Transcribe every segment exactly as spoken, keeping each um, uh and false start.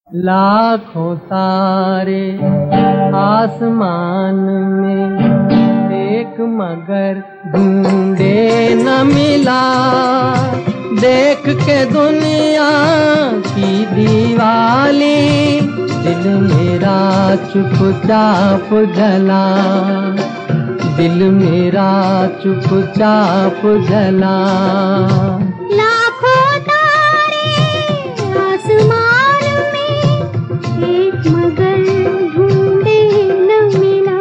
लाखों तारे आसमान में, एक मगर ढूंढे न मिला। देख के दुनिया की दीवाली, दिल मेरा चुपचाप जला। दिल मेरा चुपचाप जला। लाखों तारे आसमान में, एक मगर ढूंढे न मिला।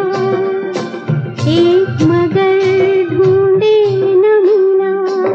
एक मगर ढूंढे न मिला।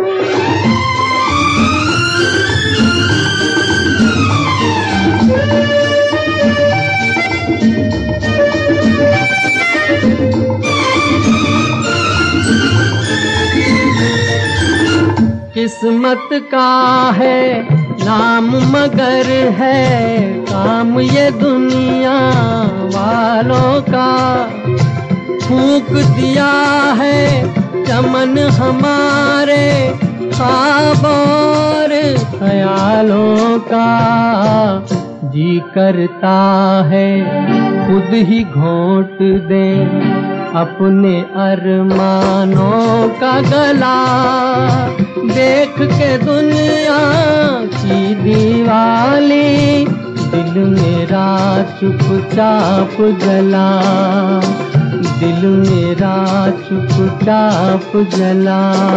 किस्मत का है नाम मगर है काम ये दुनिया वालों का। फूंक दिया है चमन हमारे ख्वाब और ख्यालों का। जी करता है खुद ही घोंट दे अपने अरमानों का गला। देख के दुनिया की दीवाली, दिल मेरा चुपचाप जला। दिल मेरा चुपचाप जला।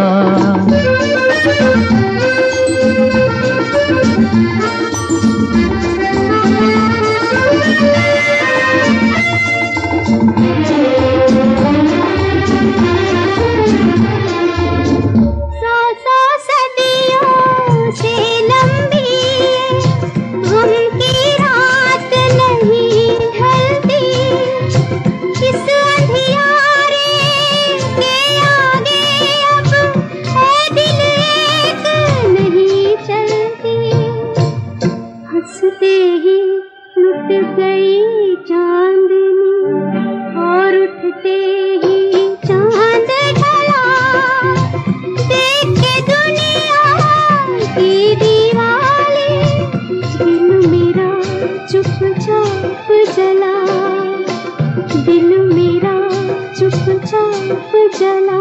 हंसते ही लुट गई चांदनी और उठते ही चांद ढला। देख के दुनिया की दीवाली, दिल मेरा चुपचाप जला। दिल मेरा चुपचाप जला।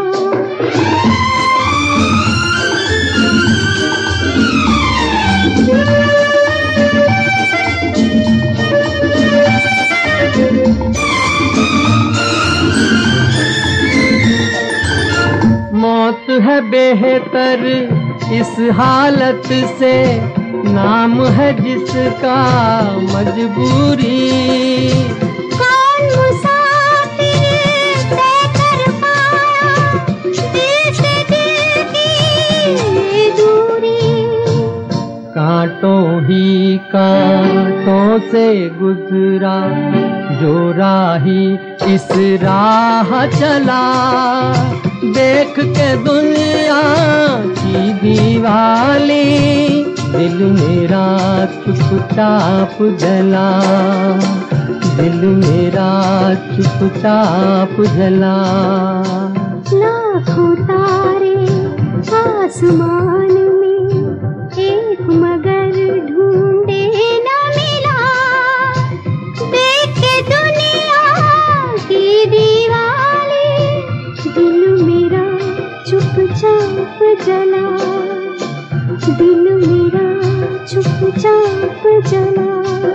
मौत है बेहतर इस हालत से, नाम है जिसका मजबूरी। कौन मुसाफिर तय कर पाया दिल से दिल की दूरी। कांटों ही कांटों से गुजरा जो राही इस राह चला। देख के दुनिया की दीवाली, दिल मेरा चुपचाप जला। दिल मेरा चुपचाप जला। लाखों तारे आसमान में, एक मगर ढूंढे न मिला। देख के दुनिया की दीवाली, दिल मेरा चुपचाप जला। दिल मेरा चुपचाप जला।